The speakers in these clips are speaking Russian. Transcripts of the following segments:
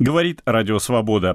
Говорит Радио Свобода.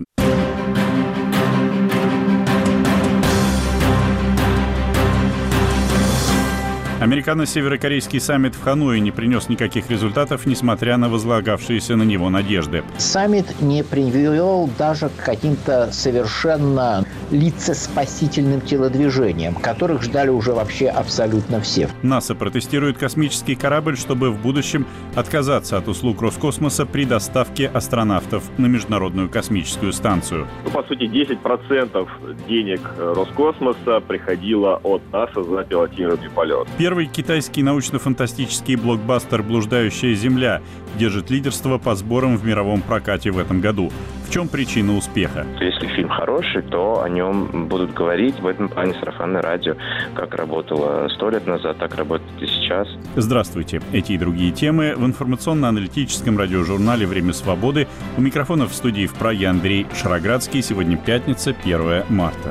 Американо-северокорейский саммит в Ханое не принес никаких результатов, несмотря на возлагавшиеся на него надежды. Саммит не привел даже к каким-то совершенно лицеспасительным телодвижениям, которых ждали уже вообще абсолютно все. НАСА протестирует космический корабль, чтобы в будущем отказаться от услуг Роскосмоса при доставке астронавтов на Международную космическую станцию. По сути, 10% денег Роскосмоса приходило от НАСА за пилотируемый полет. Первый китайский научно-фантастический блокбастер «Блуждающая Земля» держит лидерство по сборам в мировом прокате в этом году. В чем причина успеха? Если фильм хороший, то о нем будут говорить. В этом плане сарафанное радио, как работало 100 лет назад, так работает и сейчас. Здравствуйте. Эти и другие темы в информационно-аналитическом радиожурнале «Время свободы». У микрофона в студии в Праге Андрей Шароградский. Сегодня пятница, 1 марта.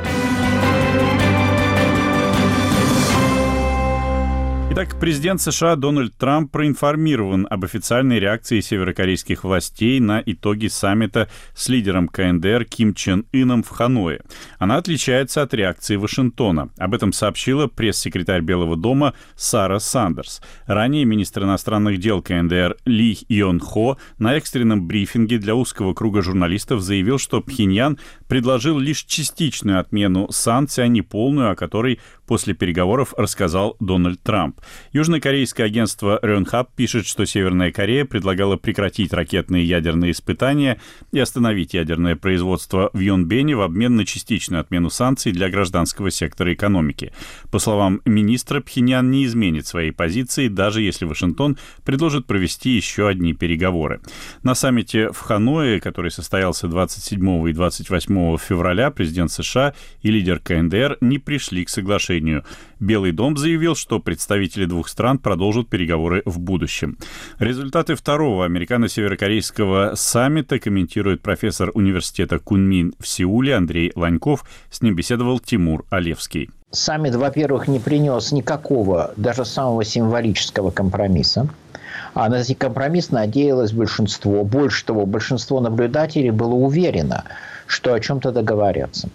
Итак, президент США Дональд Трамп проинформирован об официальной реакции северокорейских властей на итоги саммита с лидером КНДР Ким Чен Ыном в Ханое. Она отличается от реакции Вашингтона. Об этом сообщила пресс-секретарь Белого дома Сара Сандерс. Ранее министр иностранных дел КНДР Ли Йон Хо на экстренном брифинге для узкого круга журналистов заявил, что Пхеньян предложил лишь частичную отмену санкций, а не полную, о которой после переговоров рассказал Дональд Трамп. Южнокорейское агентство Рёнхап пишет, что Северная Корея предлагала прекратить ракетные и ядерные испытания и остановить ядерное производство в Йонбене в обмен на частичную отмену санкций для гражданского сектора экономики. По словам министра, Пхеньян не изменит своей позиции, даже если Вашингтон предложит провести еще одни переговоры. На саммите в Ханое, который состоялся 27 и 28 февраля, президент США и лидер КНДР не пришли к соглашению. Белый дом заявил, что представители двух стран продолжат переговоры в будущем. Результаты второго американо-северокорейского саммита комментирует профессор университета Кунмин в Сеуле Андрей Ланьков. С ним беседовал Тимур Алевский. Саммит, во-первых, не принес никакого, даже самого символического компромисса. А на этот компромисс надеялось большинство. Больше того, большинство наблюдателей было уверено, что о чем-то договорятся.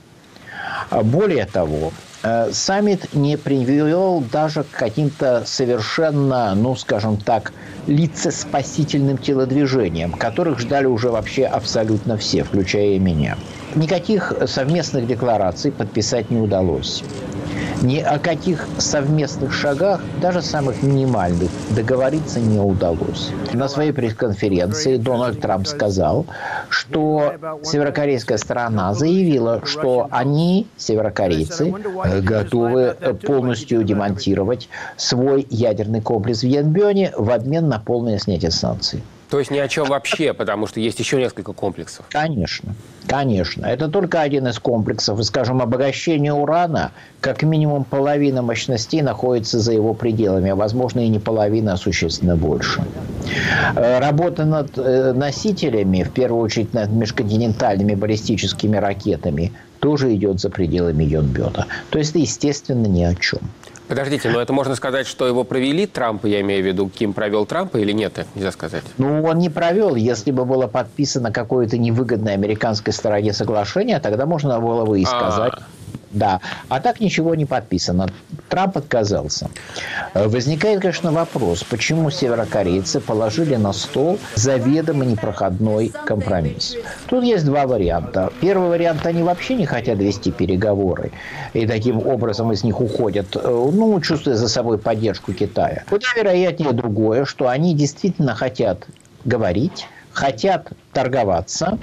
Более того, саммит не привел даже к каким-то совершенно, скажем так, лицеспасительным телодвижениям, которых ждали уже вообще абсолютно все, включая и меня. Никаких совместных деклараций подписать не удалось. Ни о каких совместных шагах, даже самых минимальных, договориться не удалось. На своей пресс-конференции Дональд Трамп сказал, что северокорейская сторона заявила, что они, северокорейцы, готовы полностью демонтировать свой ядерный комплекс в Йонбене в обмен на полное снятие санкций. То есть ни о чем вообще, потому что есть еще несколько комплексов. Конечно. Это только один из комплексов. И, скажем, обогащение урана, как минимум половина мощностей находится за его пределами, а возможно и не половина, а существенно больше. Работа над носителями, в первую очередь над межконтинентальными баллистическими ракетами, тоже идет за пределами Йонбена. То есть, естественно, ни о чем. Подождите, но это можно сказать, что его провели Трамп, я имею в виду, Ким провел Трампа или нет? Это нельзя сказать. Он не провел. Если бы было подписано какое-то невыгодное американской стороне соглашение, тогда можно было бы и сказать. Да. А так ничего не подписано. Трамп отказался. Возникает, конечно, вопрос, почему северокорейцы положили на стол заведомо непроходной компромисс. Тут есть два варианта. Первый вариант, они вообще не хотят вести переговоры. И таким образом из них уходят, чувствуя за собой поддержку Китая. Куда вероятнее другое, что они действительно хотят говорить, хотят торговаться.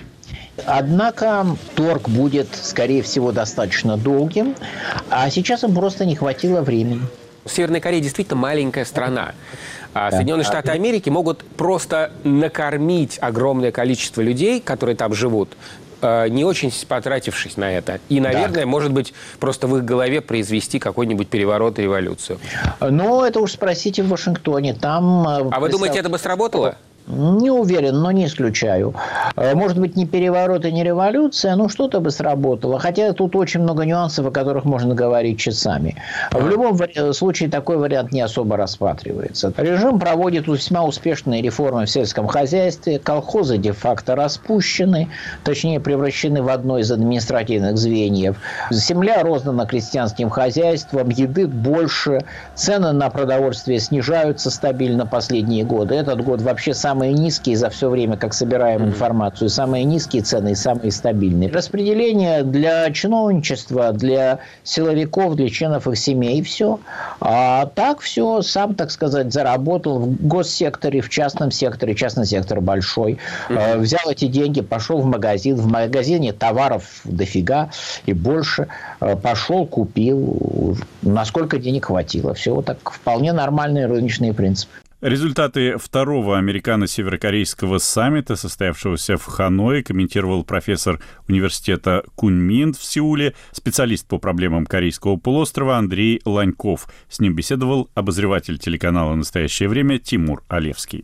Однако торг будет, скорее всего, достаточно долгим, а сейчас им просто не хватило времени. Северная Корея действительно маленькая страна. Соединенные Штаты Америки могут просто накормить огромное количество людей, которые там живут, не очень потратившись на это. И, наверное, может быть, просто в их голове произвести какой-нибудь переворот и революцию. Это уж спросите в Вашингтоне. Там вы думаете, это бы сработало? Не уверен, но не исключаю. Может быть, не переворот и не революция, но что-то бы сработало. Хотя тут очень много нюансов, о которых можно говорить часами. В любом случае, такой вариант не особо рассматривается. Режим проводит весьма успешные реформы в сельском хозяйстве. Колхозы де-факто распущены, точнее, превращены в одно из административных звеньев. Земля роздана крестьянским хозяйством, еды больше, цены на продовольствие снижаются стабильно последние годы. Этот год вообще самые низкие за все время, как собираем информацию, самые низкие цены и самые стабильные. Распределение для чиновничества, для силовиков, для членов их семей, и все. А так все, сам, так сказать, заработал в госсекторе, в частном секторе, частный сектор большой. Взял эти деньги, пошел в магазине товаров дофига и больше. Пошел, купил, насколько денег хватило. Все вот так, вполне нормальные рыночные принципы. Результаты второго американо-северокорейского саммита, состоявшегося в Ханое, комментировал профессор университета Куньмин в Сеуле, специалист по проблемам Корейского полуострова Андрей Ланьков. С ним беседовал обозреватель телеканала «Настоящее время» Тимур Алевский.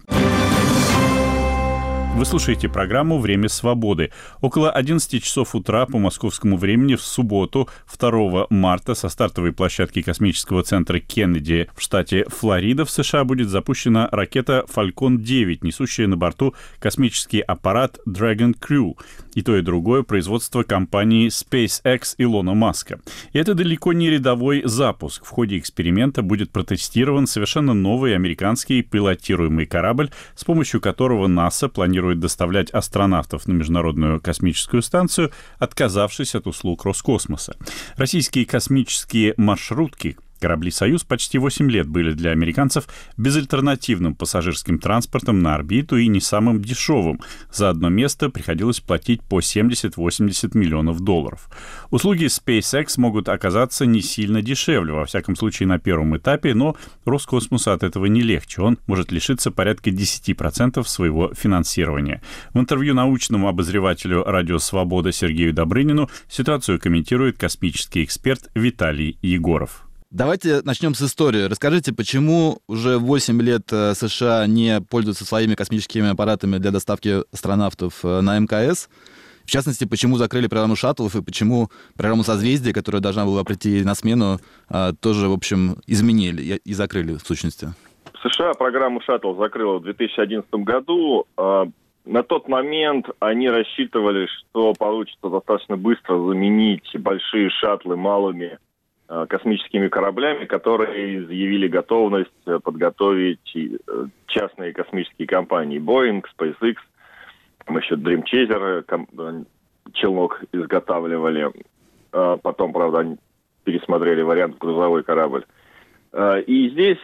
Вы слушаете программу «Время свободы». Около 11 часов утра по московскому времени в субботу, 2 марта, со стартовой площадки космического центра Кеннеди в штате Флорида в США будет запущена ракета Falcon 9, несущая на борту космический аппарат Dragon Crew. И то, и другое производство компании SpaceX Илона Маска. И это далеко не рядовой запуск. В ходе эксперимента будет протестирован совершенно новый американский пилотируемый корабль, с помощью которого НАСА планирует доставлять астронавтов на Международную космическую станцию, отказавшись от услуг Роскосмоса. Российские космические маршрутки, корабли «Союз» почти 8 лет были для американцев безальтернативным пассажирским транспортом на орбиту и не самым дешевым. За одно место приходилось платить по 70-80 миллионов долларов. Услуги SpaceX могут оказаться не сильно дешевле, во всяком случае на первом этапе, но Роскосмосу от этого не легче. Он может лишиться порядка 10% своего финансирования. В интервью научному обозревателю «Радио Свобода» Сергею Добрынину ситуацию комментирует космический эксперт Виталий Егоров. Давайте начнем с истории. Расскажите, почему уже 8 лет США не пользуются своими космическими аппаратами для доставки астронавтов на МКС? В частности, почему закрыли программу шаттлов и почему программу «Созвездие», которая должна была прийти на смену, тоже, в общем, изменили и закрыли, в сущности? США программу «Шаттл» закрыла в 2011 году. На тот момент они рассчитывали, что получится достаточно быстро заменить большие шаттлы малыми космическими кораблями, которые заявили готовность подготовить частные космические компании Boeing, SpaceX, там еще Dream Chaser, челнок изготавливали. Потом, правда, они пересмотрели вариант грузовой корабль. И здесь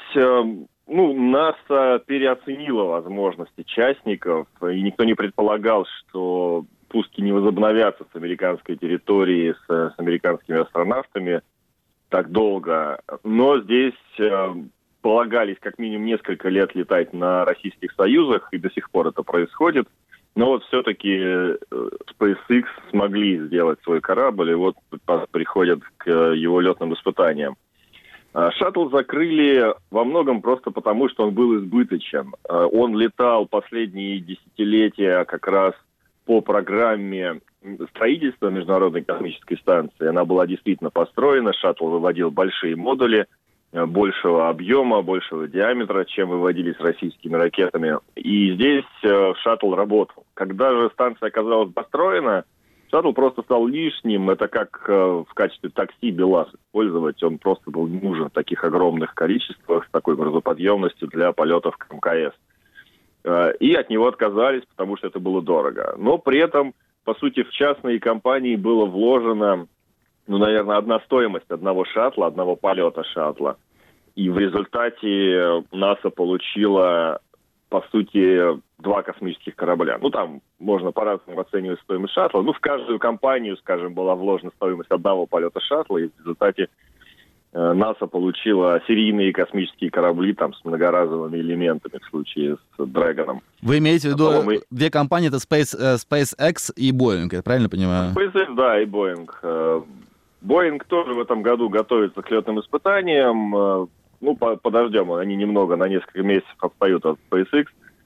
НАСА переоценила возможности частников, и никто не предполагал, что пуски не возобновятся с американской территории, с американскими астронавтами так долго. Но здесь полагались как минимум несколько лет летать на российских союзах, и до сих пор это происходит. Но вот все-таки SpaceX смогли сделать свой корабль, и вот приходят к его летным испытаниям. Шаттл закрыли во многом просто потому, что он был избыточен. Он летал последние десятилетия как раз по программе строительства Международной космической станции. Она была действительно построена, шаттл выводил большие модули большего объема, большего диаметра, чем выводились российскими ракетами. И здесь шаттл работал. Когда же станция оказалась построена, шаттл просто стал лишним. Это как в качестве такси БелАЗ использовать. Он просто был не нужен в таких огромных количествах, с такой грузоподъемностью для полетов к МКС. И от него отказались, потому что это было дорого. Но при этом, по сути, в частные компании было вложено, наверное, одна стоимость одного шаттла, одного полета шаттла. И в результате НАСА получила, по сути, 2 космических корабля. Там можно по-разному оценивать стоимость шаттла. В каждую компанию, скажем, была вложена стоимость одного полета шаттла, и в результате НАСА получила серийные космические корабли с многоразовыми элементами в случае с Дрэгоном. Вы имеете в виду две компании, это SpaceX и Boeing, я правильно понимаю? SpaceX, да, и Boeing. Boeing тоже в этом году готовится к летным испытаниям. Подождем, они немного, на несколько месяцев отстают от SpaceX.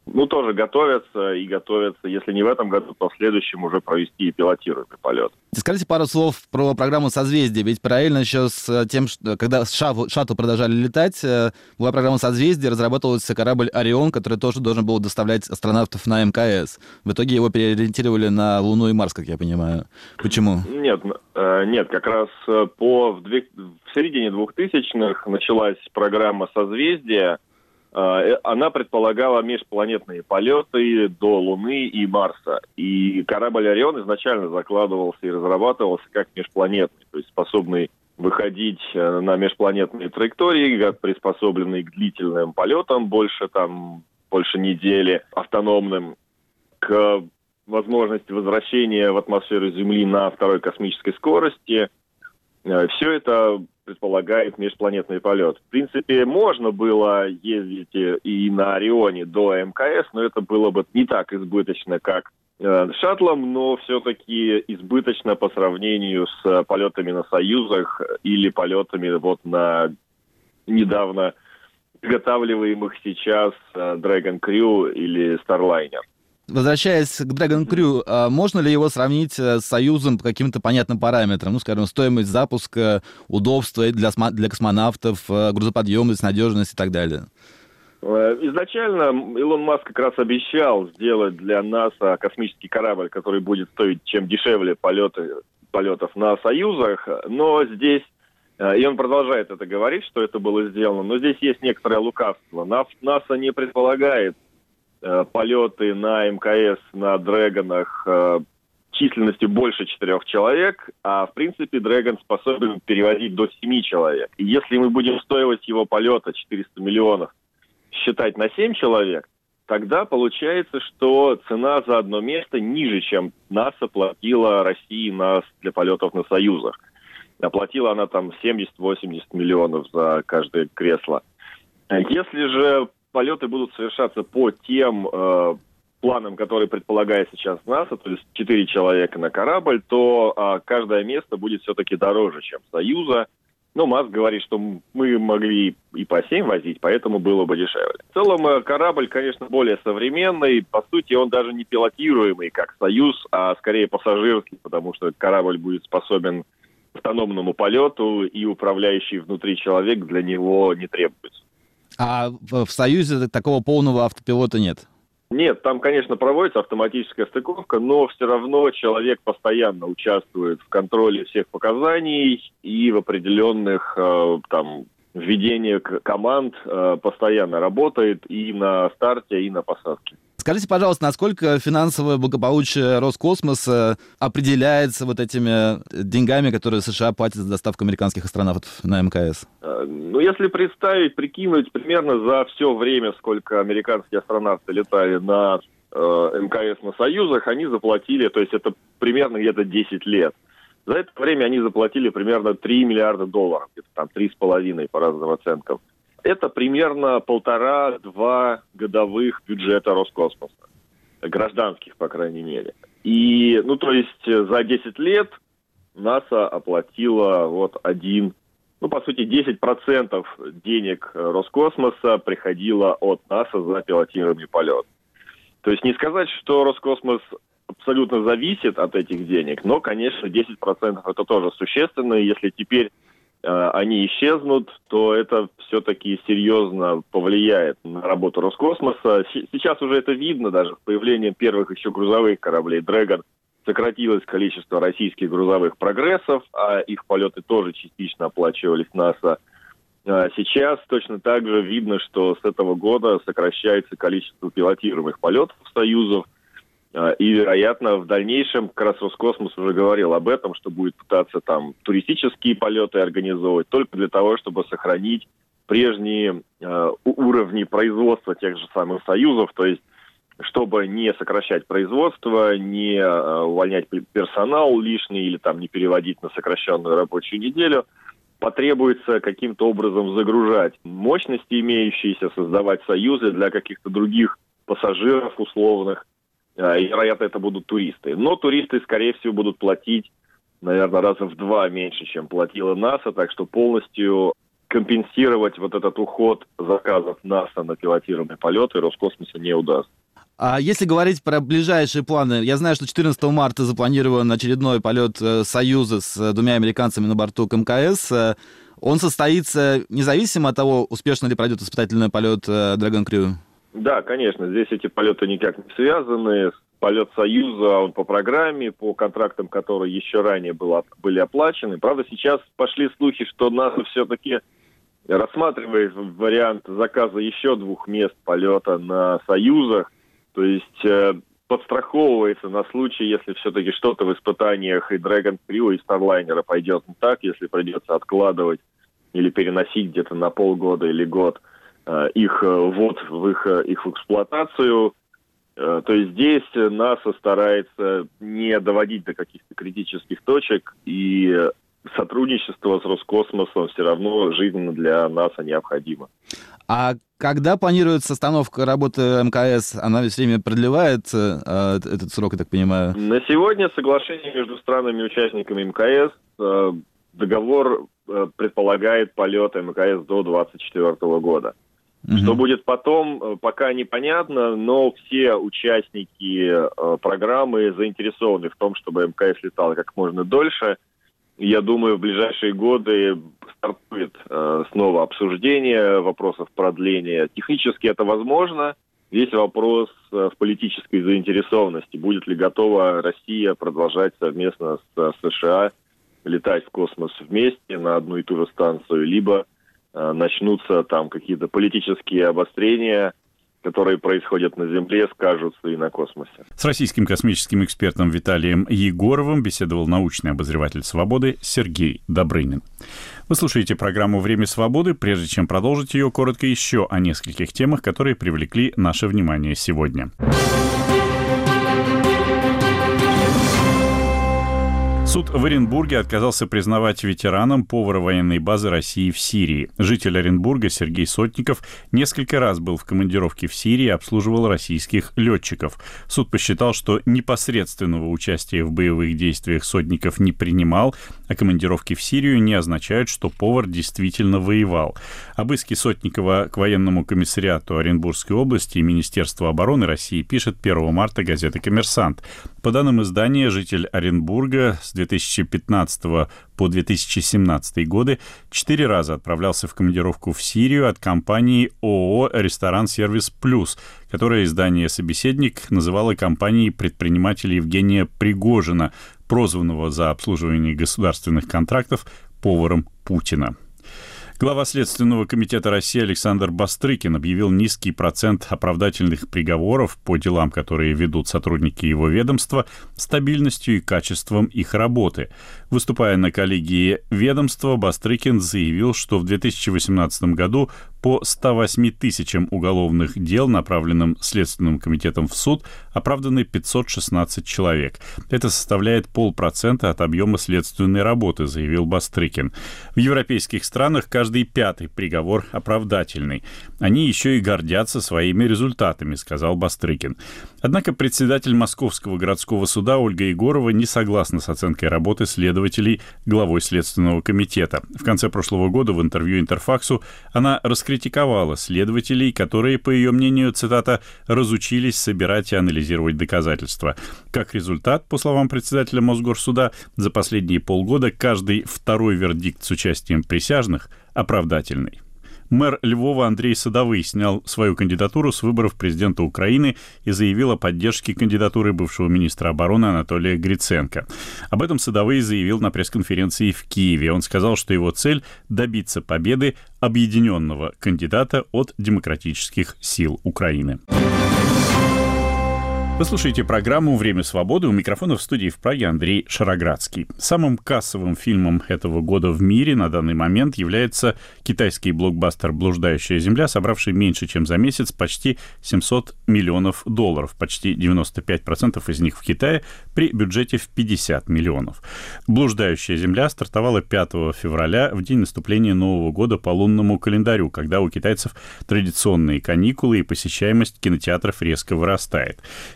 Тоже готовятся, если не в этом году, то в следующем уже провести пилотируемый полет. Скажите пару слов про программу «Созвездие», ведь параллельно еще с тем, когда шаттл продолжали летать, была программа «Созвездие», разрабатывался корабль «Орион», который тоже должен был доставлять астронавтов на МКС. В итоге его переориентировали на Луну и Марс, как я понимаю. Почему? Нет, как раз в середине 2000-х началась программа «Созвездие». Она предполагала межпланетные полеты до Луны и Марса. И корабль «Орион» изначально закладывался и разрабатывался как межпланетный, то есть способный выходить на межпланетные траектории, приспособленные к длительным полетам, больше недели, автономным, к возможности возвращения в атмосферу Земли на второй космической скорости. Все это предполагает межпланетный полет. В принципе, можно было ездить и на «Орионе» до МКС, но это было бы не так избыточно, как шаттлом, но все-таки избыточно по сравнению с полетами на «Союзах» или полетами на недавно изготавливаемых сейчас Dragon Crew или Starliner. Возвращаясь к Dragon Crew, можно ли его сравнить с «Союзом» по каким-то понятным параметрам? Скажем, стоимость запуска, удобство для космонавтов, грузоподъемность, надежность и так далее. Изначально Илон Маск как раз обещал сделать для НАСА космический корабль, который будет стоить чем дешевле полетов на «Союзах», но здесь, и он продолжает это говорить, что это было сделано, но здесь есть некоторое лукавство. НАСА не предполагает полеты на МКС, на «Дрэгонах» численностью больше 4 человек, а в принципе «Дрэгон» способен перевозить до 7 человек. И если мы будем стоимость его полета 400 миллионов считать на 7 человек, тогда получается, что цена за одно место ниже, чем НАСА платила России для полетов на «Союзах». Оплатила она 70-80 миллионов за каждое кресло. Если же полеты будут совершаться по тем планам, которые предполагает сейчас НАСА, то есть 4 человека на корабль, то каждое место будет все-таки дороже, чем «Союза». Но Маск говорит, что мы могли и по 7 возить, поэтому было бы дешевле. В целом корабль, конечно, более современный. По сути, он даже не пилотируемый, как «Союз», а скорее пассажирский, потому что корабль будет способен к автономному полету, и управляющий внутри человек для него не требуется. А в «Союзе» такого полного автопилота нет? Нет, там, конечно, проводится автоматическая стыковка, но все равно человек постоянно участвует в контроле всех показаний и в определенных введении команд постоянно работает и на старте, и на посадке. Скажите, пожалуйста, насколько финансовое благополучие Роскосмоса определяется этими деньгами, которые США платят за доставку американских астронавтов на МКС? Если прикинуть примерно за все время, сколько американские астронавты летали на МКС на «Союзах», они заплатили, то есть это примерно где-то 10 лет. За это время они заплатили примерно $3 миллиарда, где-то 3,5 по разным оценкам. Это примерно 1,5-2 годовых бюджета Роскосмоса, гражданских, по крайней мере. И, то есть за 10 лет НАСА оплатила 10% денег Роскосмоса приходило от НАСА за пилотируемый полет. То есть не сказать, что Роскосмос абсолютно зависит от этих денег, но, конечно, 10% это тоже существенно. И если теперь они исчезнут, то это все-таки серьезно повлияет на работу Роскосмоса. Сейчас уже это видно, даже с появлением первых еще грузовых кораблей «Дрэгон» сократилось количество российских грузовых «Прогрессов», а их полеты тоже частично оплачивались НАСА. Сейчас точно так же видно, что с этого года сокращается количество пилотируемых полетов «Союзов». И, вероятно, в дальнейшем как раз Роскосмос уже говорил об этом, что будет пытаться туристические полеты организовывать только для того, чтобы сохранить прежние уровни производства тех же самых «Союзов», то есть чтобы не сокращать производство, не увольнять персонал лишний или не переводить на сокращенную рабочую неделю, потребуется каким-то образом загружать мощности имеющиеся, создавать «Союзы» для каких-то других пассажиров условных. И, вероятно, это будут туристы. Но туристы, скорее всего, будут платить, наверное, раза в 2 меньше, чем платила НАСА. Так что полностью компенсировать вот этот уход заказов НАСА на пилотируемые полеты Роскосмоса не удастся. А если говорить про ближайшие планы, я знаю, что 14 марта запланирован очередной полет «Союза» с двумя американцами на борту к МКС. Он состоится независимо от того, успешно ли пройдет испытательный полет Dragon Crew? Да, конечно, здесь эти полеты никак не связаны. Полет «Союза», он по программе, по контрактам, которые еще ранее были оплачены. Правда, сейчас пошли слухи, что НАСА все-таки рассматривает вариант заказа еще 2 мест полета на «Союзах». То есть подстраховывается на случай, если все-таки что-то в испытаниях и Dragon Crew, и Starliner пойдет не так, если придется откладывать или переносить где-то на полгода или год их ввод в их эксплуатацию. То есть здесь НАСА старается не доводить до каких-то критических точек, и сотрудничество с Роскосмосом все равно жизненно для НАСА необходимо. А когда планируется остановка работы МКС? Она все время продлевает этот срок, я так понимаю? На сегодня соглашение между странами-участниками МКС, договор предполагает полет МКС до 2024 года. Что будет потом, пока непонятно, но все участники программы заинтересованы в том, чтобы МКС летал как можно дольше. Я думаю, в ближайшие годы стартует снова обсуждение вопросов продления. Технически это возможно. Весь вопрос в политической заинтересованности. Будет ли готова Россия продолжать совместно с США летать в космос вместе на одну и ту же станцию, либо начнутся там какие-то политические обострения, которые происходят на Земле, скажутся и на космосе. С российским космическим экспертом Виталием Егоровым беседовал научный обозреватель «Свободы» Сергей Добрынин. Вы слушаете программу «Время свободы». Прежде чем продолжить ее, коротко еще о нескольких темах, которые привлекли наше внимание сегодня. Суд в Оренбурге отказался признавать ветераном повара военной базы России в Сирии. Житель Оренбурга Сергей Сотников несколько раз был в командировке в Сирии и обслуживал российских летчиков. Суд посчитал, что непосредственного участия в боевых действиях Сотников не принимал, а командировки в Сирию не означают, что повар действительно воевал. Об иске Сотникова к военному комиссариату Оренбургской области и Министерству обороны России пишет 1 марта газета «Коммерсант». По данным издания, житель Оренбурга с 2015 по 2017 годы 4 раза отправлялся в командировку в Сирию от компании ООО «Ресторан Сервис Плюс», которое издание «Собеседник» называло компанией предпринимателя Евгения Пригожина, прозванного за обслуживание государственных контрактов поваром Путина. Глава Следственного комитета России Александр Бастрыкин объявил низкий процент оправдательных приговоров по делам, которые ведут сотрудники его ведомства, стабильностью и качеством их работы. Выступая на коллегии ведомства, Бастрыкин заявил, что в 2018 году по 108 тысячам уголовных дел, направленным Следственным комитетом в суд, оправданы 516 человек. Это составляет 0,5% от объема следственной работы, заявил Бастрыкин. В европейских странах каждый 5-й приговор оправдательный. Они еще и гордятся своими результатами, сказал Бастрыкин. Однако председатель Московского городского суда Ольга Егорова не согласна с оценкой работы следователей главой Следственного комитета. В конце прошлого года в интервью Интерфаксу она раскритиковала следователей, которые, по ее мнению, цитата, «разучились собирать и анализировать доказательства». Как результат, по словам председателя Мосгорсуда, за последние полгода каждый второй вердикт с участием присяжных оправдательный. Мэр Львова Андрей Садовый снял свою кандидатуру с выборов президента Украины и заявил о поддержке кандидатуры бывшего министра обороны Анатолия Гриценко. Об этом Садовый заявил на пресс-конференции в Киеве. Он сказал, что его цель – добиться победы объединенного кандидата от демократических сил Украины. Вы слушаете программу «Время свободы». У микрофона в студии в Праге Андрей Шароградский. Самым кассовым фильмом этого года в мире на данный момент является китайский блокбастер «Блуждающая земля», собравший меньше, чем за месяц, почти $700 миллионов. Почти 95% из них в Китае при бюджете в $50 миллионов. «Блуждающая земля» стартовала 5 февраля в день наступления Нового года по лунному календарю, когда у китайцев традиционные каникулы и посещаемость кинотеатров резко вырастает.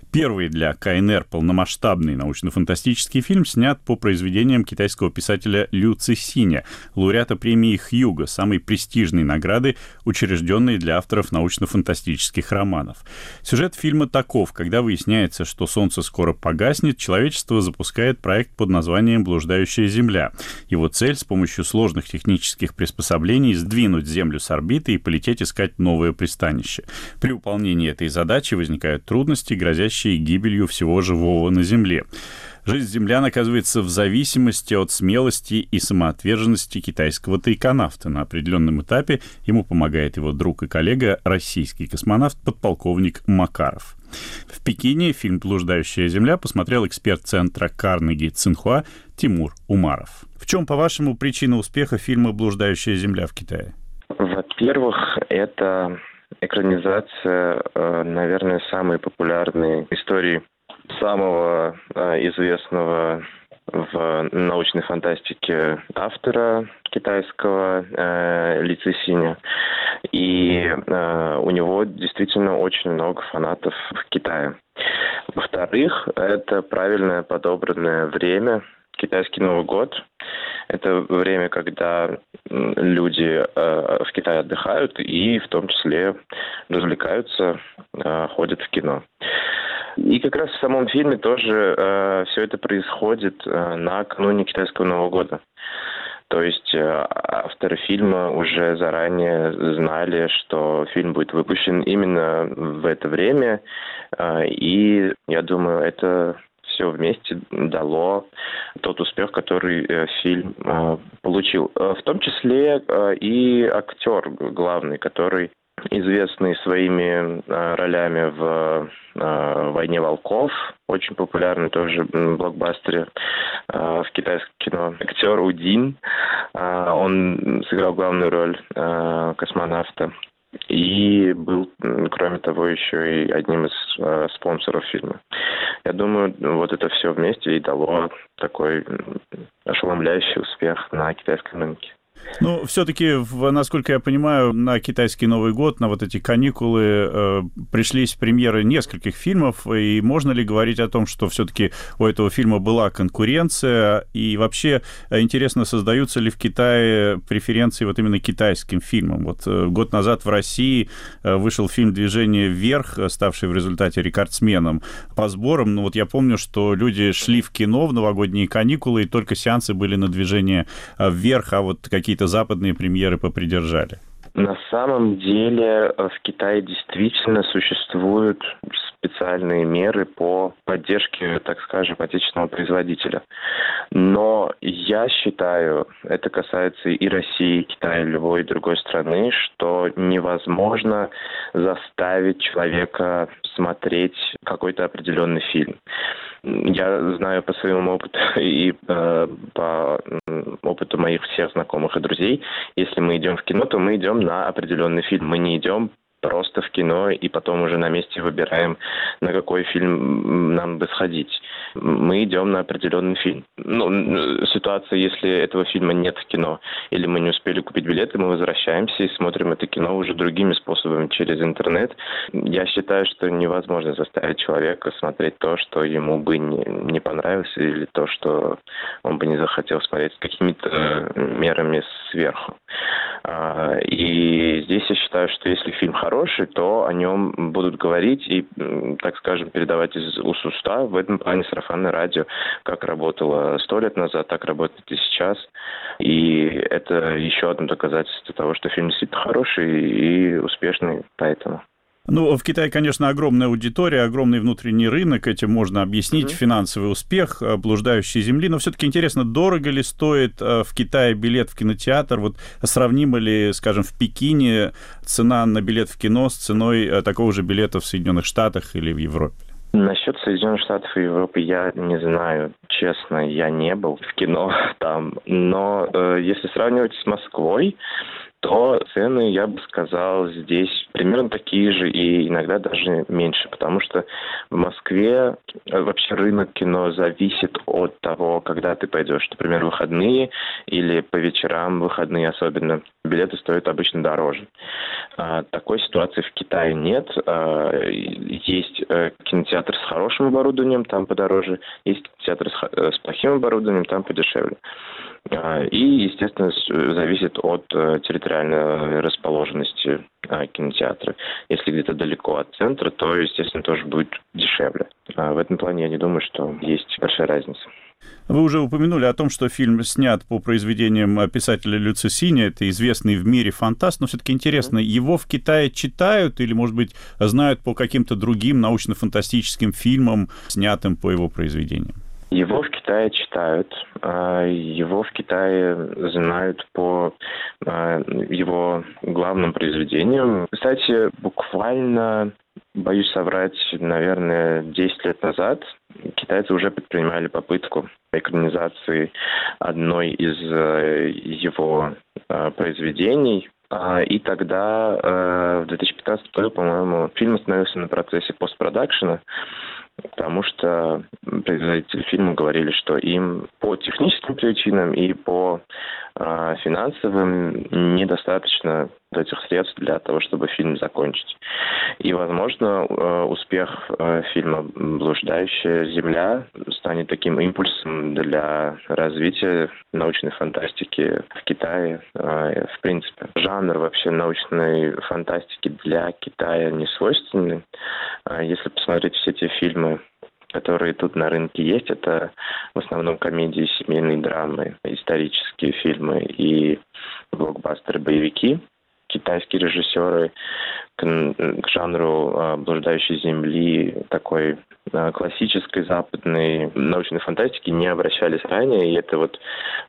Первый для КНР полномасштабный научно-фантастический фильм снят по произведениям китайского писателя Лю Цисиня, лауреата премии Хьюго, самой престижной награды, учрежденной для авторов научно-фантастических романов. Сюжет фильма таков: когда выясняется, что Солнце скоро погаснет, человечество запускает проект под названием «Блуждающая Земля». Его цель — с помощью сложных технических приспособлений сдвинуть Землю с орбиты и полететь искать новое пристанище. При выполнении этой задачи возникают трудности, грозящие гибелью всего живого на Земле. Жизнь землян оказывается в зависимости от смелости и самоотверженности китайского тайконавта. На определенном этапе ему помогает его друг и коллега, российский космонавт, подполковник Макаров. В Пекине фильм «Блуждающая Земля» посмотрел эксперт центра Карнеги Цинхуа Тимур Умаров. В чем, по-вашему, причина успеха фильма «Блуждающая Земля» в Китае? Во-первых, это экранизация, наверное, самой популярной истории самого известного в научной фантастике автора китайского Ли Цисиня. И у него действительно очень много фанатов в Китае. Во-вторых, это правильно подобранное время. Китайский Новый год – это время, когда люди в Китае отдыхают и в том числе развлекаются, ходят в кино. И как раз в самом фильме тоже все это происходит накануне Китайского Нового года. То есть авторы фильма уже заранее знали, что фильм будет выпущен именно в это время. И я думаю, это все вместе дало тот успех, который фильм получил. В том числе и актер главный, который известный своими ролями в «Войне волков», очень популярный тоже в блокбастере в китайском кино. Актер Удин, он сыграл главную роль космонавта. И был, кроме того, еще и одним из спонсоров фильма. Я думаю, вот это все вместе и дало такой ошеломляющий успех на китайском рынке. Ну, все-таки, насколько я понимаю, на китайский Новый год, на вот эти каникулы пришлись премьеры нескольких фильмов, и можно ли говорить о том, что все-таки у этого фильма была конкуренция, и вообще интересно, создаются ли в Китае преференции вот именно китайским фильмам? Вот год назад в России вышел фильм «Движение вверх», ставший в результате рекордсменом по сборам. Ну, вот я помню, что люди шли в кино в новогодние каникулы, и только сеансы были на «Движение вверх», а вот какие-то западные премьеры попридержали. На самом деле в Китае действительно существуют специальные меры по поддержке, так скажем, отечественного производителя. Но я считаю, это касается и России, и Китая, и любой другой страны, что невозможно заставить человека смотреть какой-то определенный фильм. Я знаю по своему опыту и по опыту моих всех знакомых и друзей, если мы идем в кино, то мы идем на определенный фильм. Мы не идем просто в кино и потом уже на месте выбираем, на какой фильм нам бы сходить. Мы идем на определенный фильм. Ну, ситуация, если этого фильма нет в кино, или мы не успели купить билеты, мы возвращаемся и смотрим это кино уже другими способами, через интернет. Я считаю, что невозможно заставить человека смотреть то, что ему бы не понравилось, или то, что он бы не захотел смотреть с какими-то мерами сверху. И здесь я считаю, что если фильм хороший, то о нем будут говорить и, так скажем, передавать из уст в уста. В этом плане сарафанное радио как работало 100 лет назад, так работает и сейчас. И это еще одно доказательство того, что фильм действительно хороший и успешный, поэтому. Ну, в Китае, конечно, огромная аудитория, огромный внутренний рынок, этим можно объяснить финансовый успех «Блуждающей земли», но все-таки интересно, дорого ли стоит в Китае билет в кинотеатр, вот сравнима ли, скажем, в Пекине цена на билет в кино с ценой такого же билета в Соединенных Штатах или в Европе? Насчет Соединенных Штатов и Европы я не знаю. Честно, я не был в кино там. Но если сравнивать с Москвой, то цены, я бы сказал, здесь примерно такие же и иногда даже меньше, потому что в Москве вообще рынок кино зависит от того, когда ты пойдешь. Например, в выходные или по вечерам, в выходные особенно, билеты стоят обычно дороже. Такой ситуации в Китае нет. Есть кинотеатр с хорошим оборудованием, там подороже. Есть кинотеатр с плохим оборудованием, там подешевле. И, естественно, зависит от территориальной расположенности кинотеатра. Если где-то далеко от центра, то, естественно, тоже будет дешевле. В этом плане я не думаю, что есть большая разница. Вы уже упомянули о том, что фильм снят по произведениям писателя Лю Цисиня. Это известный в мире фантаст, но все-таки интересно, его в Китае читают или, может быть, знают по каким-то другим научно-фантастическим фильмам, снятым по его произведениям? Его в Китае читают, его в Китае знают по его главным произведениям. Кстати, буквально, боюсь соврать, наверное, 10 лет назад китайцы уже предпринимали попытку экранизации одной из его произведений. И тогда, в 2015 году, по-моему, фильм остановился на процессе постпродакшена, потому что производители фильма говорили, что им по техническим причинам и по финансовым недостаточно этих средств для того, чтобы фильм закончить. И, возможно, успех фильма «Блуждающая земля» станет таким импульсом для развития научной фантастики в Китае. В принципе, жанр вообще научной фантастики для Китая не свойственный. Если посмотреть все те фильмы, которые тут на рынке есть, это в основном комедии, семейные драмы, исторические фильмы и блокбастеры-боевики. Китайские режиссеры к жанру «Блуждающей земли», такой классической западной научной фантастики не обращались ранее, и это вот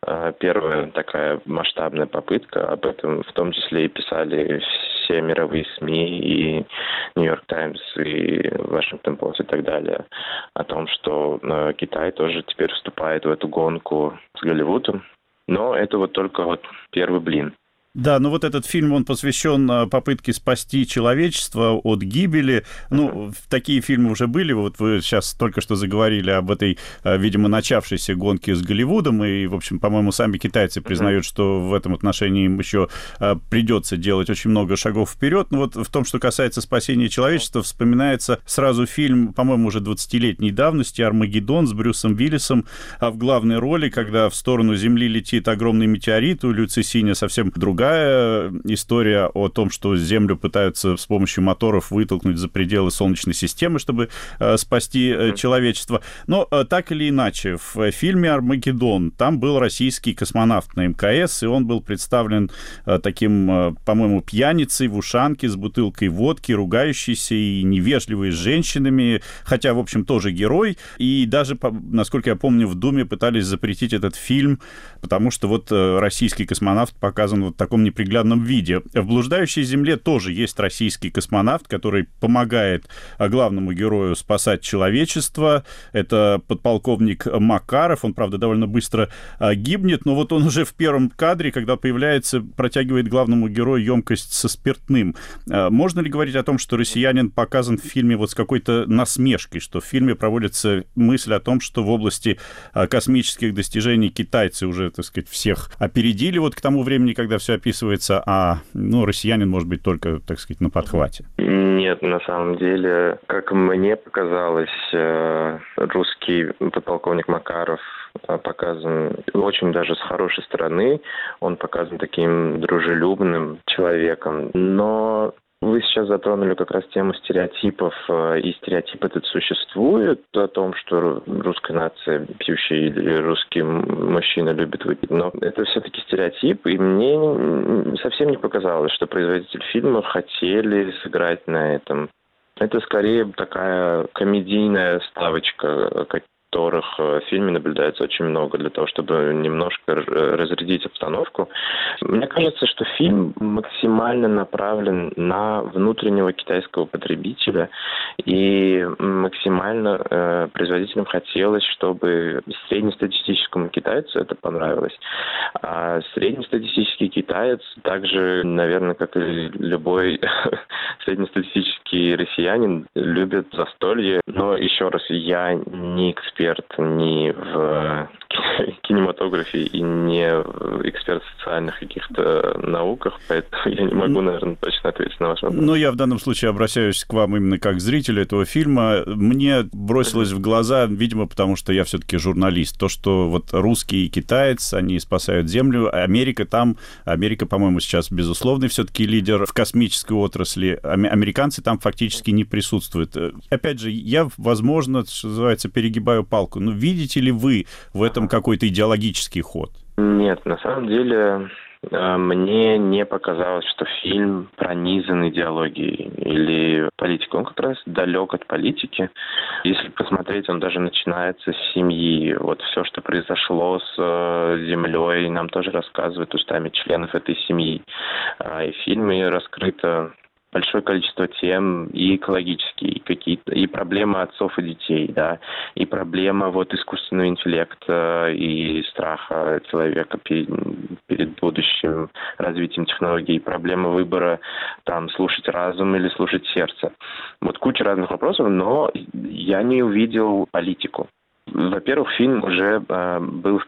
первая такая масштабная попытка. Об этом в том числе и писали все мировые СМИ, и Нью-Йорк Таймс, и Вашингтон Пост и так далее, о том, что Китай тоже теперь вступает в эту гонку с Голливудом. Но это вот только вот первый блин. Да, ну вот этот фильм, он посвящен попытке спасти человечество от гибели. Ну, такие фильмы уже были. Вот вы сейчас только что заговорили об этой, видимо, начавшейся гонке с Голливудом. И, в общем, по-моему, сами китайцы признают, что в этом отношении им еще придется делать очень много шагов вперед. Но вот в том, что касается спасения человечества, вспоминается сразу фильм, по-моему, уже 20-летней давности «Армагеддон» с Брюсом Уиллисом в главной роли, когда в сторону Земли летит огромный метеорит. У Лю Цисиня совсем другая история о том, что Землю пытаются с помощью моторов вытолкнуть за пределы Солнечной системы, чтобы спасти человечество. Но так или иначе, в фильме «Армагеддон» там был российский космонавт на МКС, и он был представлен таким, по-моему, пьяницей в ушанке с бутылкой водки, ругающийся и невежливый с женщинами, хотя, в общем, тоже герой. И даже, насколько я помню, в Думе пытались запретить этот фильм, потому что вот российский космонавт показан вот в таком неприглядном виде. В «Блуждающей земле» тоже есть российский космонавт, который помогает главному герою спасать человечество. Это подполковник Макаров. Он, правда, довольно быстро гибнет, но вот он уже в первом кадре, когда появляется, протягивает главному герою емкость со спиртным. Можно ли говорить о том, что россиянин показан в фильме вот с какой-то насмешкой, что в фильме проводится мысль о том, что в области космических достижений китайцы уже, так сказать, всех опередили вот к тому времени, когда все описывается, а россиянин может быть только, так сказать, на подхвате? Нет, на самом деле, как мне показалось, русский подполковник Макаров показан очень даже с хорошей стороны. Он показан таким дружелюбным человеком. Но вы сейчас затронули как раз тему стереотипов, и стереотип этот существует, о том, что русская нация пьющая или русский мужчина любит выпить. Но это все-таки стереотип, и мне совсем не показалось, что производители фильма хотели сыграть на этом. Это скорее такая комедийная ставочка, которых в фильме наблюдается очень много, для того, чтобы немножко разрядить обстановку. Мне кажется, что фильм максимально направлен на внутреннего китайского потребителя, и максимально производителям хотелось, чтобы среднестатистическому китайцу это понравилось. А среднестатистический китаец также, наверное, как и любой среднестатистический россиянин, любит застолье. Но еще раз, я не эксперт ни в кинематографе и не эксперт в социальных каких-то науках, поэтому я не могу, наверное, точно ответить на ваш вопрос. Но я в данном случае обращаюсь к вам именно как зрителю этого фильма. Мне бросилось в глаза, видимо, потому что я все-таки журналист, то, что вот русский и китаец, они спасают Землю, Америка, по-моему, сейчас безусловный все-таки лидер в космической отрасли, американцы там фактически не присутствуют. Опять же, я, возможно, что называется, перегибаю палку, но видите ли вы в этом какой-то идеологический ход? Нет, на самом деле мне не показалось, что фильм пронизан идеологией или политикой. Он как раз далек от политики. Если посмотреть, он даже начинается с семьи. Вот все, что произошло с Землей, нам тоже рассказывают устами членов этой семьи. И в фильме раскрыто большое количество тем и экологические, и какие-то, и проблемы отцов и детей, да, и проблема вот искусственного интеллекта и страха человека перед будущим развитием технологий, и проблема выбора, там, слушать разум или слушать сердце. Вот куча разных вопросов, но я не увидел политику. Во-первых, фильм уже был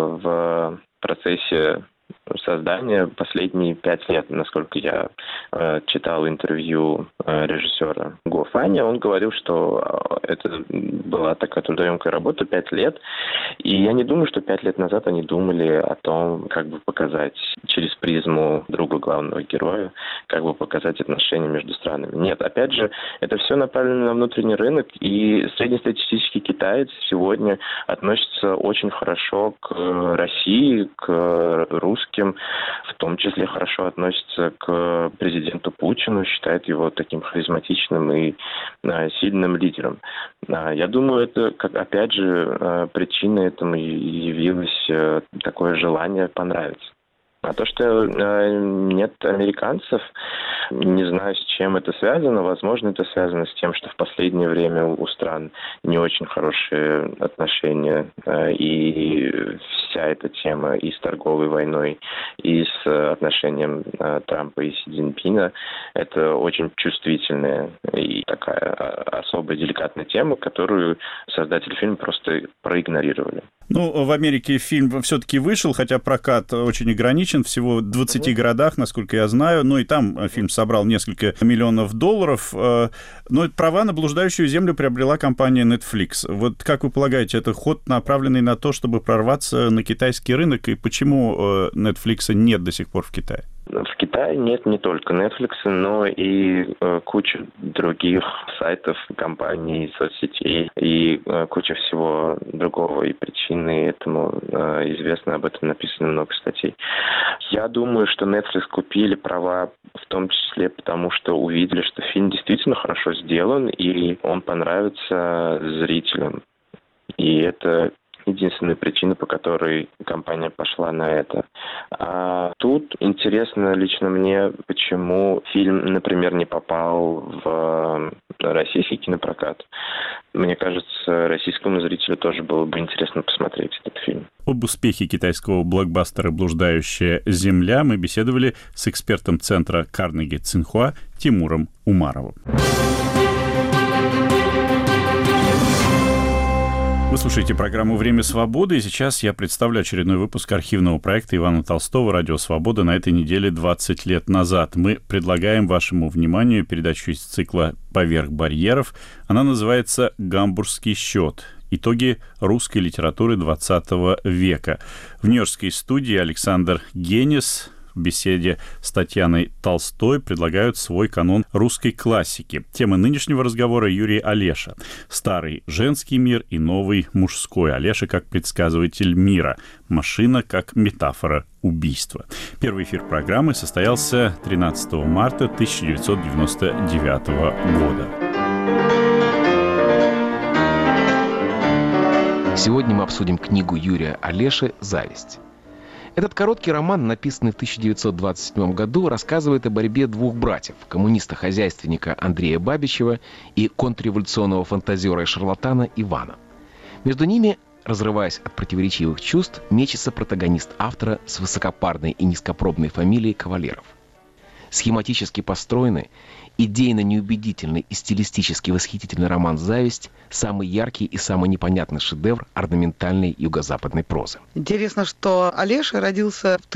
в процессе создания последние 5 лет, насколько я читал интервью режиссера Го Фаня, он говорил, что это была такая трудоемкая работа 5 лет, и я не думаю, что 5 лет назад они думали о том, как бы показать через призму друга главного героя, как бы показать отношения между странами. Нет, опять же, это все направлено на внутренний рынок, и среднестатистический китаец сегодня относится очень хорошо к России, к русским, в том числе хорошо относится к президенту Путину, считает его таким харизматичным и сильным лидером. Я думаю, это, опять же, причиной этому явилось такое желание понравиться. А то, что нет американцев, не знаю, с чем это связано. Возможно, это связано с тем, что в последнее время у стран не очень хорошие отношения. И вся эта тема и с торговой войной, и с отношением Трампа и Си Цзиньпина, это очень чувствительная и такая особо деликатная тема, которую создатели фильма просто проигнорировали. Ну, в Америке фильм все-таки вышел, хотя прокат очень ограничен, всего в 20 городах, насколько я знаю. Ну, и там фильм собрал несколько миллионов долларов. Но права на блуждающую землю приобрела компания Netflix. Вот как вы полагаете, это ход, направленный на то, чтобы прорваться на китайский рынок? И почему Netflix нет до сих пор в Китае? В Китае нет не только Netflix, но и куча других сайтов, компаний, соцсетей и куча всего другого. И причины этому известны, об этом написано много статей. Я думаю, что Netflix купили права в том числе потому, что увидели, что фильм действительно хорошо сделан, и он понравится зрителям. И это единственная причина, по которой компания пошла на это. А тут интересно лично мне, почему фильм, например, не попал в российский кинопрокат. Мне кажется, российскому зрителю тоже было бы интересно посмотреть этот фильм. Об успехе китайского блокбастера «Блуждающая земля» мы беседовали с экспертом центра Карнеги Цинхуа Тимуром Умаровым. Вы слушаете программу «Время свободы», и сейчас я представлю очередной выпуск архивного проекта Ивана Толстого «Радио Свобода» на этой неделе 20 лет назад. Мы предлагаем вашему вниманию передачу из цикла «Поверх барьеров». Она называется «Гамбургский счет. Итоги русской литературы XX века». В нью-йоркской студии Александр Генис в беседе с Татьяной Толстой предлагают свой канон русской классики. Тема нынешнего разговора — Юрий Олеша. Старый женский мир и новый мужской. Олеша как предсказыватель мира. Машина как метафора убийства. Первый эфир программы состоялся 13 марта 1999 года. Сегодня мы обсудим книгу Юрия Олеши «Зависть». Этот короткий роман, написанный в 1927 году, рассказывает о борьбе двух братьев – коммуниста-хозяйственника Андрея Бабичева и контрреволюционного фантазера и шарлатана Ивана. Между ними, разрываясь от противоречивых чувств, мечется протагонист автора с высокопарной и низкопробной фамилией Кавалеров. Схематически построенный Идейно неубедительный и стилистически восхитительный роман «Зависть» — самый яркий и самый непонятный шедевр орнаментальной юго-западной прозы. Интересно, что Олеша родился в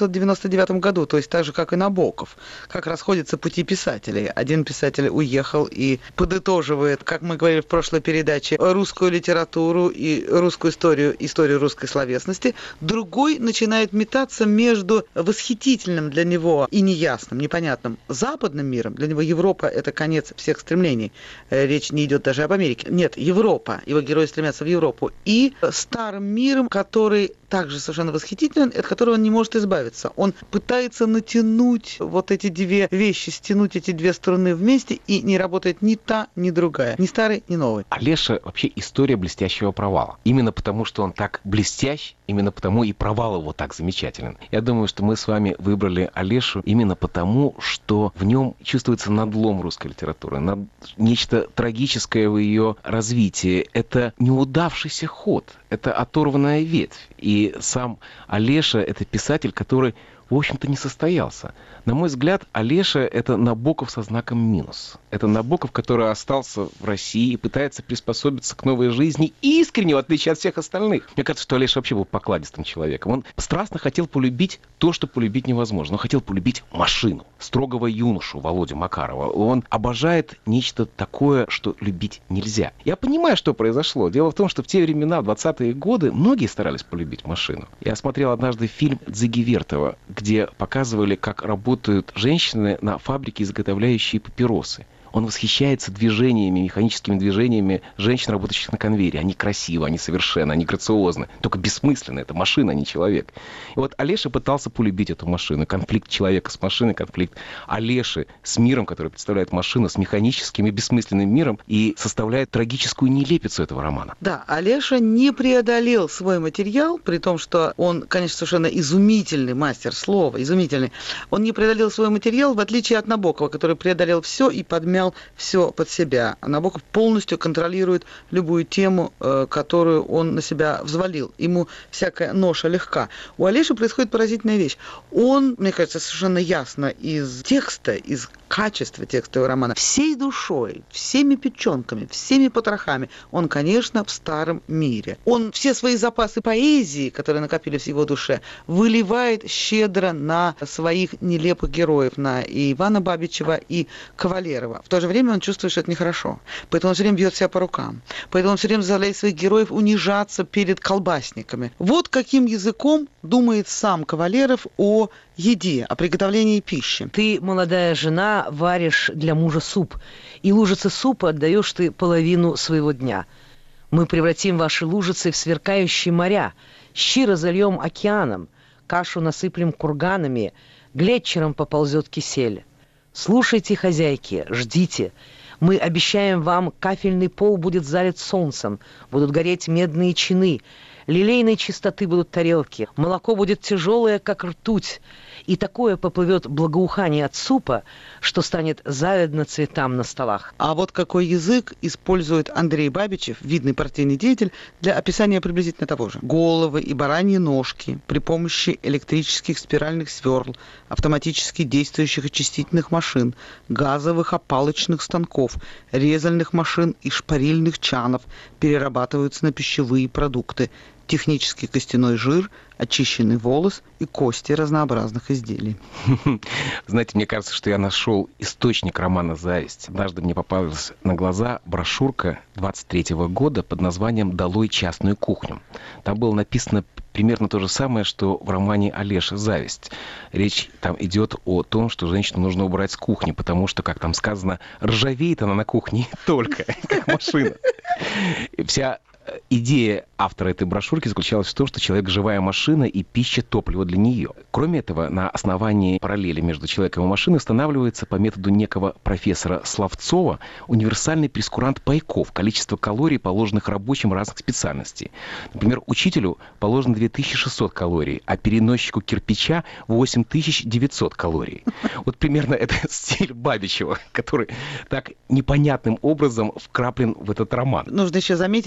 1899 году, то есть так же, как и Набоков. Как расходятся пути писателей. Один писатель уехал и подытоживает, как мы говорили в прошлой передаче, русскую литературу и русскую историю русской словесности. Другой начинает метаться между восхитительным для него и неясным, непонятным западным миром. Для него Европа — это конец всех стремлений. Речь не идет даже об Америке. Нет, Европа. Его герои стремятся в Европу. И старым миром, который также совершенно восхитителен, от которого он не может избавиться. Он пытается натянуть вот эти две вещи, стянуть эти две струны вместе, и не работает ни та, ни другая. Ни старый, ни новый. Олеша вообще история блестящего провала. Именно потому, что он так блестящ, именно потому и провал его так замечателен. Я думаю, что мы с вами выбрали Олешу именно потому, что в нем чувствуется надлом русской литературы, нечто трагическое в ее развитии. Это неудавшийся ход, это оторванная ветвь. И сам Олеша — это писатель, который, в общем-то, не состоялся. На мой взгляд, Олеша — это Набоков со знаком минус. Это Набоков, который остался в России и пытается приспособиться к новой жизни искренне, в отличие от всех остальных. Мне кажется, что Олеша вообще был покладистым человеком. Он страстно хотел полюбить то, что полюбить невозможно. Он хотел полюбить машину, строгого юношу Володю Макарова. Он обожает нечто такое, что любить нельзя. Я понимаю, что произошло. Дело в том, что в те времена, в 20-е годы, многие старались полюбить машину. Я смотрел однажды фильм Дзиги Вертова, где показывали, как работают женщины на фабрике, изготовляющие папиросы. Он восхищается движениями, механическими движениями женщин, работающих на конвейере. Они красивы, они совершенны, они грациозны. Только бессмысленно. Это машина, а не человек. И вот Олеша пытался полюбить эту машину. Конфликт человека с машиной, конфликт Олеши с миром, который представляет машину, с механическим и бессмысленным миром, и составляет трагическую нелепицу этого романа. Да, Олеша не преодолел свой материал, при том, что он, конечно, совершенно изумительный мастер слова, изумительный. Он не преодолел свой материал, в отличие от Набокова, который преодолел все и подмял все под себя. Набоков полностью контролирует любую тему, которую он на себя взвалил. Ему всякая ноша легка. У Олеши происходит поразительная вещь. Он, мне кажется, совершенно ясно из текста, из качества текста его романа, всей душой, всеми печенками, всеми потрохами, он, конечно, в старом мире. Он все свои запасы поэзии, которые накопились в его душе, выливает щедро на своих нелепых героев, на и Ивана Бабичева, и Кавалерова. В то же время он чувствует, что это нехорошо. Поэтому он все время бьет себя по рукам. Поэтому он все время заставляет своих героев унижаться перед колбасниками. Вот каким языком думает сам Кавалеров о еде, о приготовлении пищи. Ты, молодая жена, варишь для мужа суп, и лужицы супа отдаешь ты половину своего дня. Мы превратим ваши лужицы в сверкающие моря, щи разольем океаном, кашу насыплем курганами, глетчером поползет кисель. Слушайте, хозяйки, ждите. Мы обещаем вам, кафельный пол будет залит солнцем, будут гореть медные чины, лилейной чистоты будут тарелки, молоко будет тяжелое, как ртуть, и такое поплывет благоухание от супа, что станет завидно цветам на столах. А вот какой язык использует Андрей Бабичев, видный партийный деятель, для описания приблизительно того же. Головы и бараньи ножки при помощи электрических спиральных сверл, автоматически действующих очистительных машин, газовых опалочных станков, резальных машин и шпарильных чанов перерабатываются на пищевые продукты. Технический костяной жир, очищенный волос и кости разнообразных изделий. Знаете, мне кажется, что я нашел источник романа «Зависть». Однажды мне попалась на глаза брошюрка 23-го года под названием «Долой частную кухню». Там было написано примерно то же самое, что в романе Олеши «Зависть». Речь там идет о том, что женщину нужно убрать с кухни, потому что, как там сказано, ржавеет она на кухне только, как машина. И вся идея автора этой брошюрки заключалась в том, что человек — живая машина, и пища — топливо для нее. Кроме этого, на основании параллели между человеком и машиной устанавливается по методу некого профессора Славцова универсальный прескурант пайков, количество калорий, положенных рабочим разных специальностей. Например, учителю положено 2600 калорий, а переносчику кирпича 8900 калорий. Вот примерно это стиль Бабичева, который так непонятным образом вкраплен в этот роман. Нужно еще заметить, что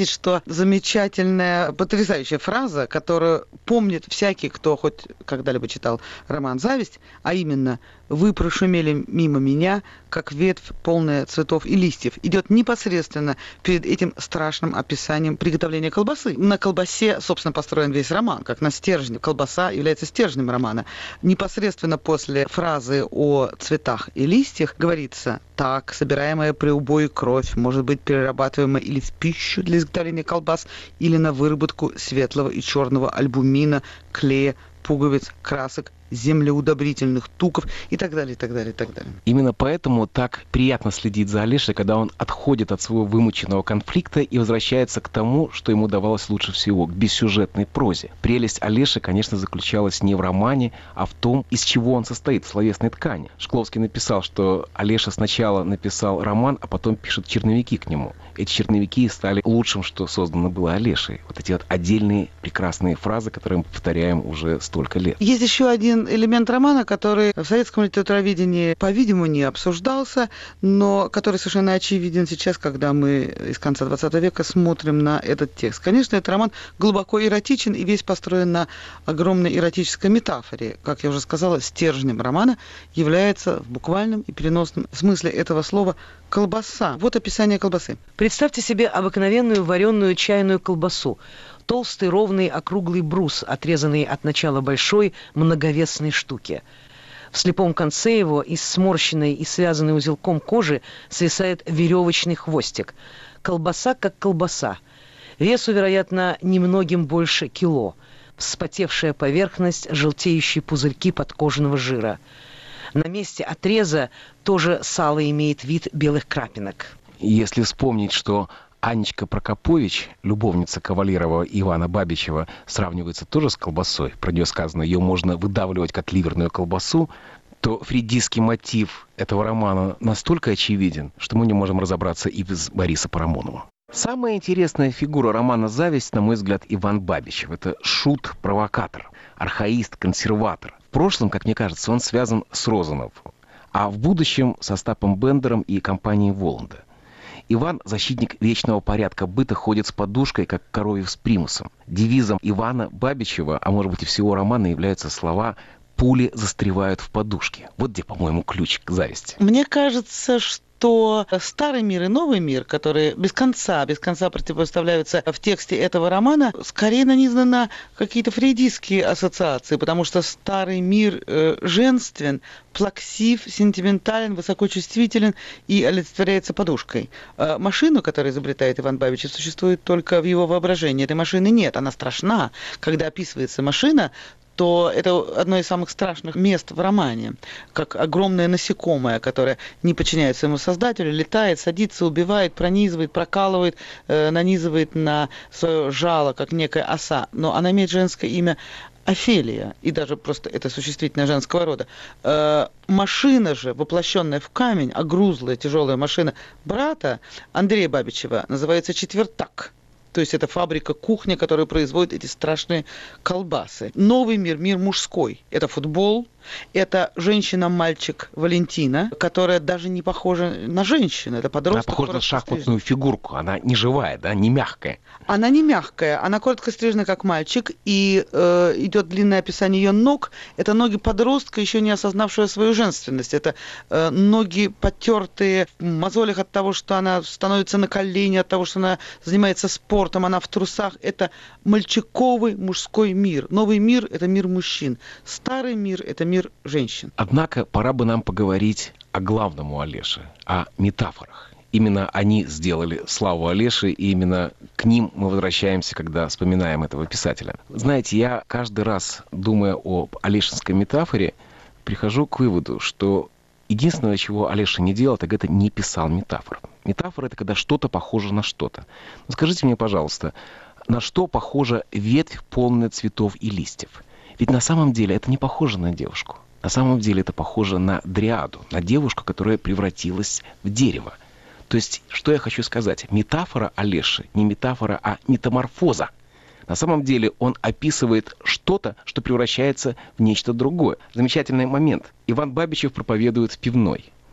замечательная, потрясающая фраза, которую помнит всякий, кто хоть когда-либо читал роман «Зависть», а именно «Вы прошумели мимо меня, как ветвь, полная цветов и листьев». Идет непосредственно перед этим страшным описанием приготовления колбасы. На колбасе, собственно, построен весь роман, как на стержне. Колбаса является стержнем романа. Непосредственно после фразы о цветах и листьях говорится: «Так, собираемая при убое кровь может быть перерабатываема или в пищу для изготовления колбас, или на выработку светлого и черного альбумина, клея, пуговиц, красок, землеудобрительных туков» и так далее, и так далее, и так далее. Именно поэтому так приятно следить за Олешей, когда он отходит от своего вымученного конфликта и возвращается к тому, что ему давалось лучше всего, к бессюжетной прозе. Прелесть Олеши, конечно, заключалась не в романе, а в том, из чего он состоит, в словесной ткани. Шкловский написал, что Олеша сначала написал роман, а потом пишет черновики к нему. Эти черновики стали лучшим, что создано было Олешей. Вот эти вот отдельные прекрасные фразы, которые мы повторяем уже столько лет. Есть еще один элемент романа, который в советском литературоведении, по-видимому, не обсуждался, но который совершенно очевиден сейчас, когда мы из конца 20 века смотрим на этот текст. Конечно, этот роман глубоко эротичен и весь построен на огромной эротической метафоре. Как я уже сказала, стержнем романа является в буквальном и переносном смысле этого слова колбаса. Вот описание колбасы. Представьте себе обыкновенную вареную чайную колбасу. Толстый, ровный, округлый брус, отрезанный от начала большой многовесной штуки. В слепом конце его из сморщенной и связанной узелком кожи свисает веревочный хвостик. Колбаса как колбаса. Весу, вероятно, немногим больше кило. Вспотевшая поверхность, желтеющие пузырьки подкожного жира. На месте отреза тоже сало имеет вид белых крапинок. Если вспомнить, что Анечка Прокопович, любовница Кавалерова Ивана Бабичева, сравнивается тоже с колбасой. Про нее сказано, ее можно выдавливать как ливерную колбасу, то фрейдистский мотив этого романа настолько очевиден, что мы не можем разобраться и без Бориса Парамонова. Самая интересная фигура романа «Зависть», на мой взгляд, Иван Бабичев. Это шут-провокатор, архаист, консерватор. В прошлом, как мне кажется, он связан с Розановым, а в будущем с Остапом Бендером и компанией Воланда. Иван, защитник вечного порядка быта, ходит с подушкой, как коровьев с примусом. Девизом Ивана Бабичева, а может быть и всего романа, являются слова «пули застревают в подушке». Вот где, по-моему, ключ к зависти. Мне кажется, что старый мир и новый мир, которые без конца противопоставляются в тексте этого романа, скорее нанизаны на какие-то фрейдистские ассоциации, потому что старый мир женствен, плаксив, сентиментален, высокочувствителен и олицетворяется подушкой. Машину, которую изобретает Иван Бабичев, существует только в его воображении. Этой машины нет, она страшна. Когда описывается машина, то это одно из самых страшных мест в романе, как огромное насекомое, которое не подчиняется своему создателю, летает, садится, убивает, пронизывает, прокалывает, нанизывает на свое жало, как некая оса. Но она имеет женское имя Офелия, и даже просто это существительное женского рода. Машина же, воплощенная в камень, огрузлая, тяжелая машина брата Андрея Бабичева, называется «Четвертак». То есть это фабрика-кухня, которая производит эти страшные колбасы. Новый мир, мир мужской. Это футбол, это женщина-мальчик Валентина, которая даже не похожа на женщину. Это подросток. Она похожа на шахматную фигурку. Она не живая, да, не мягкая. Она не мягкая. Она коротко стрижена, как мальчик. И идет длинное описание ее ног. Это ноги подростка, еще не осознавшего свою женственность. Это ноги потертые в мозолях от того, что она становится на колени, от того, что она занимается спортом, она в трусах. Это мальчиковый мужской мир. Новый мир – это мир мужчин. Старый мир – это мир женщин. Однако пора бы нам поговорить о главном у Олеши, о метафорах. Именно они сделали славу Олеши, и именно к ним мы возвращаемся, когда вспоминаем этого писателя. Знаете, я каждый раз, думая об олешинской метафоре, прихожу к выводу, что единственное, чего Олеша не делал, так это не писал метафор. Метафора – это когда что-то похоже на что-то. Но скажите мне, пожалуйста, на что похожа ветвь, полная цветов и листьев? Ведь на самом деле это не похоже на девушку. На самом деле это похоже на дриаду, на девушку, которая превратилась в дерево. То есть, что я хочу сказать? Метафора Олеши не метафора, а метаморфоза. На самом деле он описывает что-то, что превращается в нечто другое. Замечательный момент. Иван Бабичев проповедует в пивной.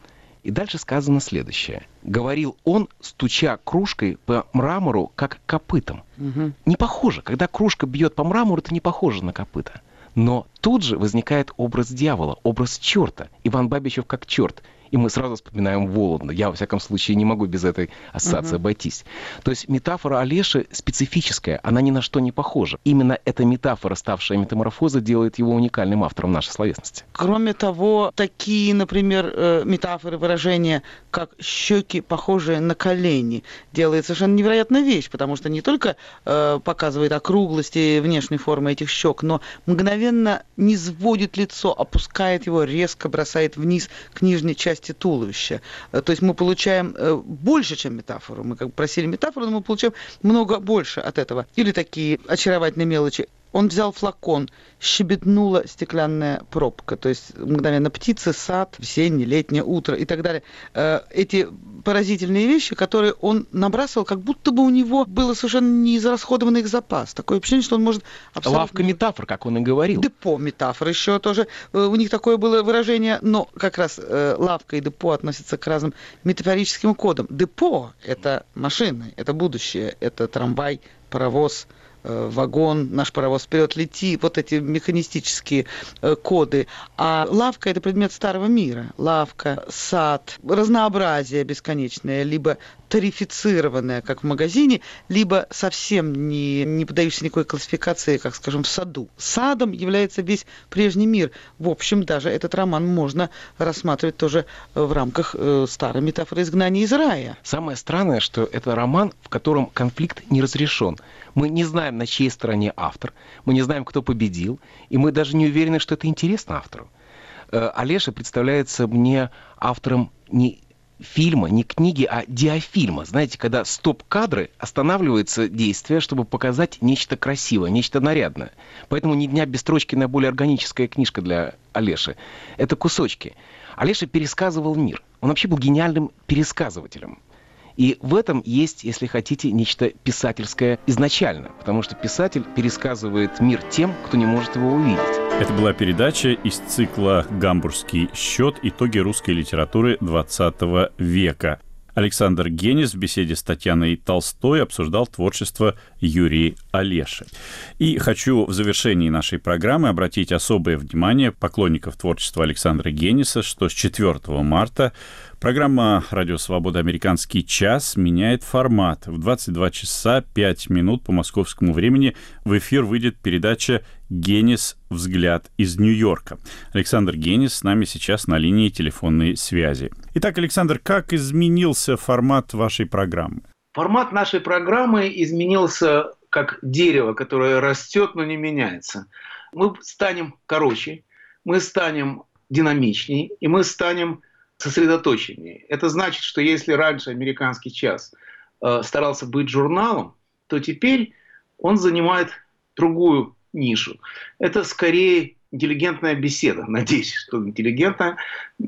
И дальше сказано следующее. Говорил он, стуча кружкой по мрамору, как копытом. Не похоже. Когда кружка бьет по мрамору, это не похоже на копыта. Но тут же возникает образ дьявола, образ черта. Иван Бабичев как черт. И мы сразу вспоминаем Воланда. Я, во всяком случае, не могу без этой ассоциации обойтись. То есть метафора Олеши специфическая, она ни на что не похожа. Именно эта метафора, ставшая метаморфозой, делает его уникальным автором нашей словесности. Кроме того, такие, например, метафоры, выражения, как «щеки, похожие на колени», делает совершенно невероятная вещь, потому что не только показывает округлость и внешней формы этих щек, но мгновенно низводит лицо, опускает его, резко бросает вниз к нижней части туловища. То есть мы получаем больше, чем метафору. Мы как бы просили метафору, но мы получаем много больше от этого. Или такие очаровательные мелочи. Он взял флакон, щебетнула стеклянная пробка. То есть мгновенно птицы, сад, весеннее, летнее утро и так далее. Эти поразительные вещи, которые он набрасывал, как будто бы у него было совершенно неизрасходованный их запас. Такое ощущение, что он может абсолютно... Лавка метафор, как он и говорил. Депо метафор еще тоже. У них такое было выражение, но как раз лавка и депо относятся к разным метафорическим кодам. Депо – это машины, это будущее, это трамвай, паровоз, вагон, наш паровоз вперед лети, вот эти механистические коды. А лавка – это предмет старого мира. Лавка, сад, разнообразие бесконечное, либо тарифицированное, как в магазине, либо совсем не поддающееся никакой классификации, как, скажем, в саду. Садом является весь прежний мир. В общем, даже этот роман можно рассматривать тоже в рамках старой метафоры изгнания из рая. Самое странное, что это роман, в котором конфликт не разрешен. Мы не знаем, на чьей стороне автор, мы не знаем, кто победил, и мы даже не уверены, что это интересно автору. Олеша представляется мне автором не фильма, не книги, а диафильма. Знаете, когда стоп-кадры, останавливается действие, чтобы показать нечто красивое, нечто нарядное. Поэтому «Ни дня без строчки» наиболее органическая книжка для Олеши. Это кусочки. Олеша пересказывал мир. Он вообще был гениальным пересказывателем. И в этом есть, если хотите, нечто писательское изначально, потому что писатель пересказывает мир тем, кто не может его увидеть. Это была передача из цикла «Гамбургский счет. Итоги русской литературы XX века». Александр Генис в беседе с Татьяной Толстой обсуждал творчество Юрия Олеши. И хочу в завершении нашей программы обратить особое внимание поклонников творчества Александра Гениса, что с 4 марта программа «Радио Свобода. Американский час» меняет формат. В 22 часа 5 минут по московскому времени в эфир выйдет передача «Генис. Взгляд из Нью-Йорка». Александр Генис с нами сейчас на линии телефонной связи. Итак, Александр, как изменился формат вашей программы? Формат нашей программы изменился как дерево, которое растет, но не меняется. Мы станем короче, мы станем динамичнее, и мы станем сосредоточеннее. Это значит, что если раньше «Американский час» старался быть журналом, то теперь он занимает другую нишу. Это скорее интеллигентная беседа. Надеюсь, что интеллигентная.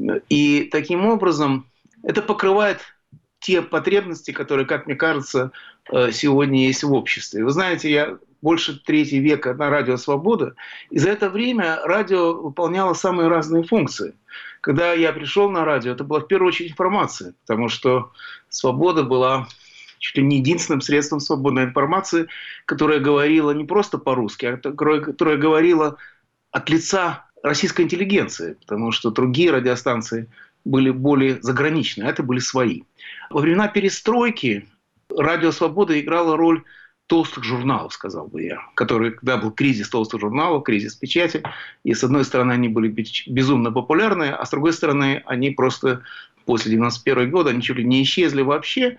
И таким образом это покрывает те потребности, которые, как мне кажется, сегодня есть в обществе. Вы знаете, я больше 3 века на радио «Свобода», и за это время радио выполняло самые разные функции. Когда я пришел на радио, это была в первую очередь информация, потому что «Свобода» была чуть ли не единственным средством свободной информации, которая говорила не просто по-русски, а которая говорила от лица российской интеллигенции, потому что другие радиостанции были более заграничные, а это были свои. Во времена перестройки радио «Свобода» играло роль толстых журналов, сказал бы я, когда был кризис толстых журналов, кризис печати, и с одной стороны они были безумно популярны, а с другой стороны они просто после 1991 года они чуть ли не исчезли вообще,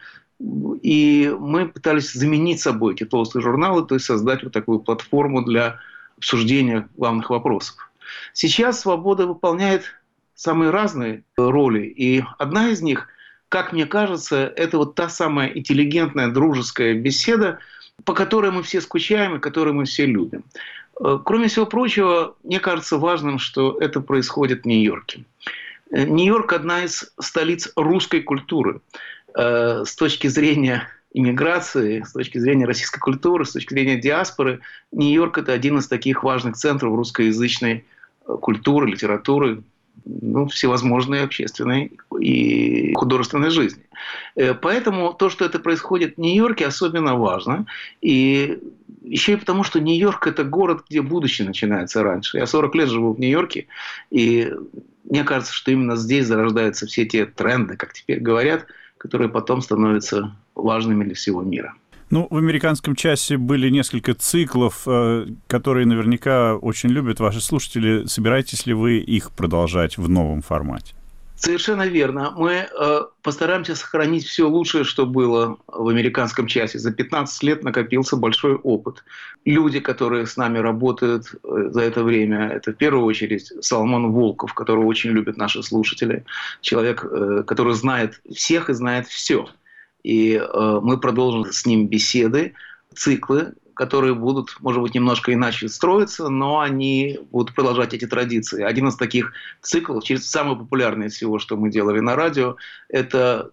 и мы пытались заменить собой эти толстые журналы, то есть создать вот такую платформу для обсуждения главных вопросов. Сейчас «Свобода» выполняет самые разные роли, и одна из них, как мне кажется, это вот та самая интеллигентная дружеская беседа, по которой мы все скучаем и которую мы все любим. Кроме всего прочего, мне кажется важным, что это происходит в Нью-Йорке. Нью-Йорк – одна из столиц русской культуры. С точки зрения иммиграции, с точки зрения российской культуры, с точки зрения диаспоры, Нью-Йорк – это один из таких важных центров русскоязычной культуры, литературы, всевозможной общественной и художественной жизни. Поэтому то, что это происходит в Нью-Йорке, особенно важно. И еще и потому, что Нью-Йорк – это город, где будущее начинается раньше. Я 40 лет живу в Нью-Йорке, и мне кажется, что именно здесь зарождаются все те тренды, как теперь говорят, которые потом становятся важными для всего мира. В американском часе были несколько циклов, которые наверняка очень любят ваши слушатели. Собираетесь ли вы их продолжать в новом формате? Совершенно верно. Мы постараемся сохранить все лучшее, что было в американском часе. За 15 лет накопился большой опыт. Люди, которые с нами работают за это время, это в первую очередь Соломон Волков, которого очень любят наши слушатели. Человек, который знает всех и знает все. И мы продолжим с ним беседы, циклы, которые будут, может быть, немножко иначе строиться, но они будут продолжать эти традиции. Один из таких циклов, самый популярный из всего, что мы делали на радио, это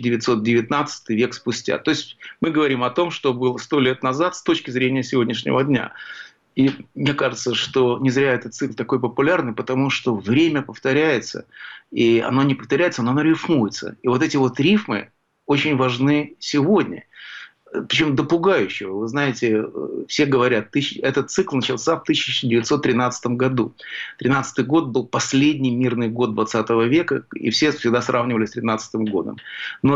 1919 век спустя. То есть мы говорим о том, что было 100 лет назад с точки зрения сегодняшнего дня. И мне кажется, что не зря этот цикл такой популярный, потому что время повторяется, и оно не повторяется, но оно рифмуется. И вот эти вот рифмы очень важны сегодня. Причем до пугающего. Вы знаете, все говорят, этот цикл начался в 1913 году. 1913 год был последний мирный год 20 века, и все всегда сравнивали с 1913 годом. Но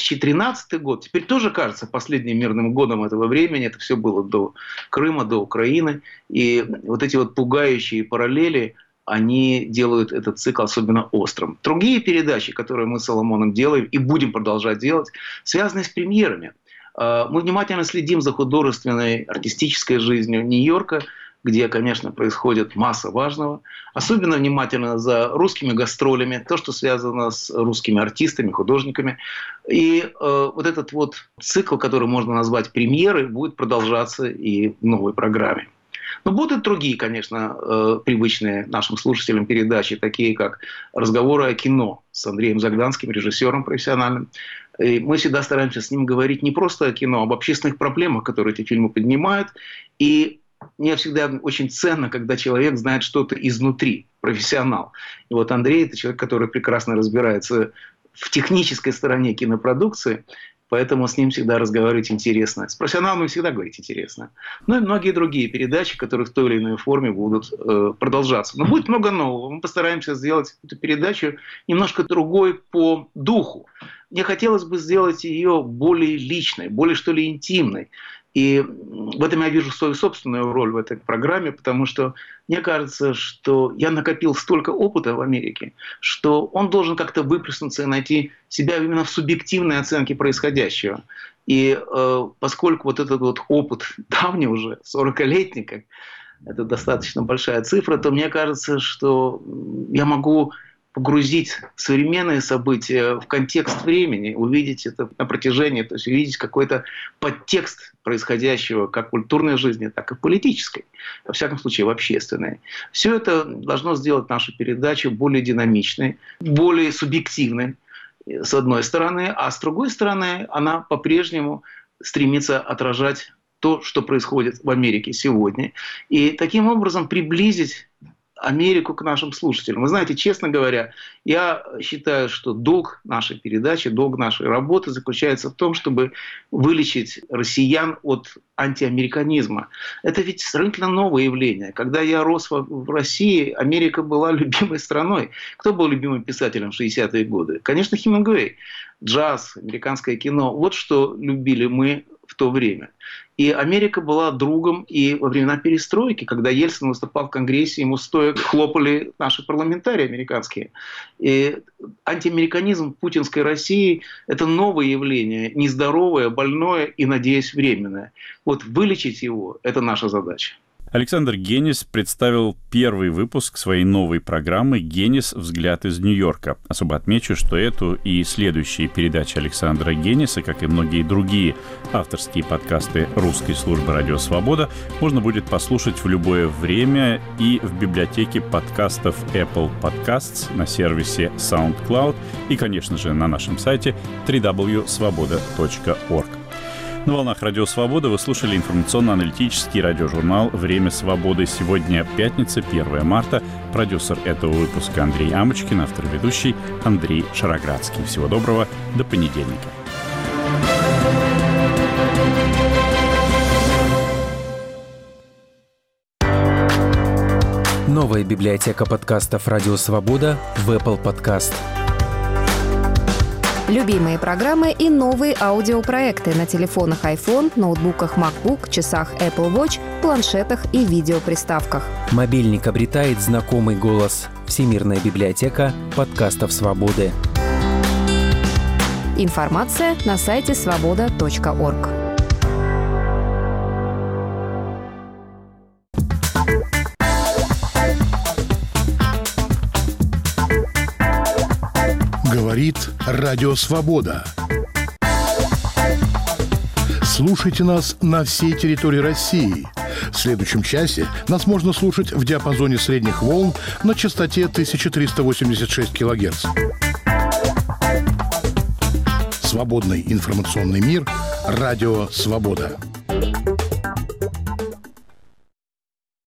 2013 год теперь тоже кажется последним мирным годом этого времени. Это все было до Крыма, до Украины. И вот эти вот пугающие параллели, они делают этот цикл особенно острым. Другие передачи, которые мы с Соломоном делаем и будем продолжать делать, связаны с премьерами. Мы внимательно следим за художественной, артистической жизнью Нью-Йорка, где, конечно, происходит масса важного. Особенно внимательно за русскими гастролями, то, что связано с русскими артистами, художниками. И вот этот вот цикл, который можно назвать премьерой, будет продолжаться и в новой программе. Но будут и другие, конечно, привычные нашим слушателям передачи, такие как «Разговоры о кино» с Андреем Загданским, режиссером профессиональным. И мы всегда стараемся с ним говорить не просто о кино, а об общественных проблемах, которые эти фильмы поднимают. И мне всегда очень ценно, когда человек знает что-то изнутри, профессионал. И вот Андрей – это человек, который прекрасно разбирается в технической стороне кинопродукции, поэтому с ним всегда разговаривать интересно. С профессионалами всегда говорить интересно. Ну и многие другие передачи, которые в той или иной форме будут продолжаться. Но будет много нового. Мы постараемся сделать эту передачу немножко другой по духу. Мне хотелось бы сделать ее более личной, более, что ли, интимной. И в этом я вижу свою собственную роль в этой программе, потому что мне кажется, что я накопил столько опыта в Америке, что он должен как-то выплеснуться и найти себя именно в субъективной оценке происходящего. И поскольку вот этот вот опыт давний уже, 40-летний, это достаточно большая цифра, то мне кажется, что я могу погрузить современные события в контекст времени, увидеть это на протяжении, то есть увидеть какой-то подтекст происходящего как в культурной жизни, так и в политической, во всяком случае в общественной. Все это должно сделать нашу передачу более динамичной, более субъективной, с одной стороны, а с другой стороны она по-прежнему стремится отражать то, что происходит в Америке сегодня, и таким образом приблизить Америку к нашим слушателям. Вы знаете, честно говоря, я считаю, что долг нашей передачи, долг нашей работы заключается в том, чтобы вылечить россиян от антиамериканизма. Это ведь сравнительно новое явление. Когда я рос в России, Америка была любимой страной. Кто был любимым писателем в 60-е годы? Конечно, Хемингуэй. Джаз, американское кино. Вот что любили мы в то время. И Америка была другом и во времена перестройки, когда Ельцин выступал в Конгрессе, ему стоя хлопали наши парламентарии американские. И антиамериканизм путинской России – это новое явление, нездоровое, больное и, надеюсь, временное. Вот вылечить его – это наша задача. Александр Генис представил первый выпуск своей новой программы «Генис. Взгляд из Нью-Йорка». Особо отмечу, что эту и следующие передачи Александра Гениса, как и многие другие авторские подкасты русской службы «Радио Свобода», можно будет послушать в любое время и в библиотеке подкастов Apple Podcasts, на сервисе SoundCloud и, конечно же, на нашем сайте www.svoboda.org. На волнах Радио Свобода вы слушали информационно-аналитический радиожурнал «Время свободы». Сегодня пятница, 1 марта. Продюсер этого выпуска Андрей Амочкин, автор и ведущий Андрей Шароградский. Всего доброго, до понедельника. Новая библиотека подкастов «Радио Свобода» в Apple Podcast. Любимые программы и новые аудиопроекты на телефонах iPhone, ноутбуках MacBook, часах Apple Watch, планшетах и видеоприставках. Мобильник обретает знакомый голос. Всемирная библиотека подкастов «Свободы». Информация на сайте svoboda.org. Говорит Радио Свобода. Слушайте нас на всей территории России. В следующем часе нас можно слушать в диапазоне средних волн на частоте 1386 кГц. Свободный информационный мир. Радио Свобода.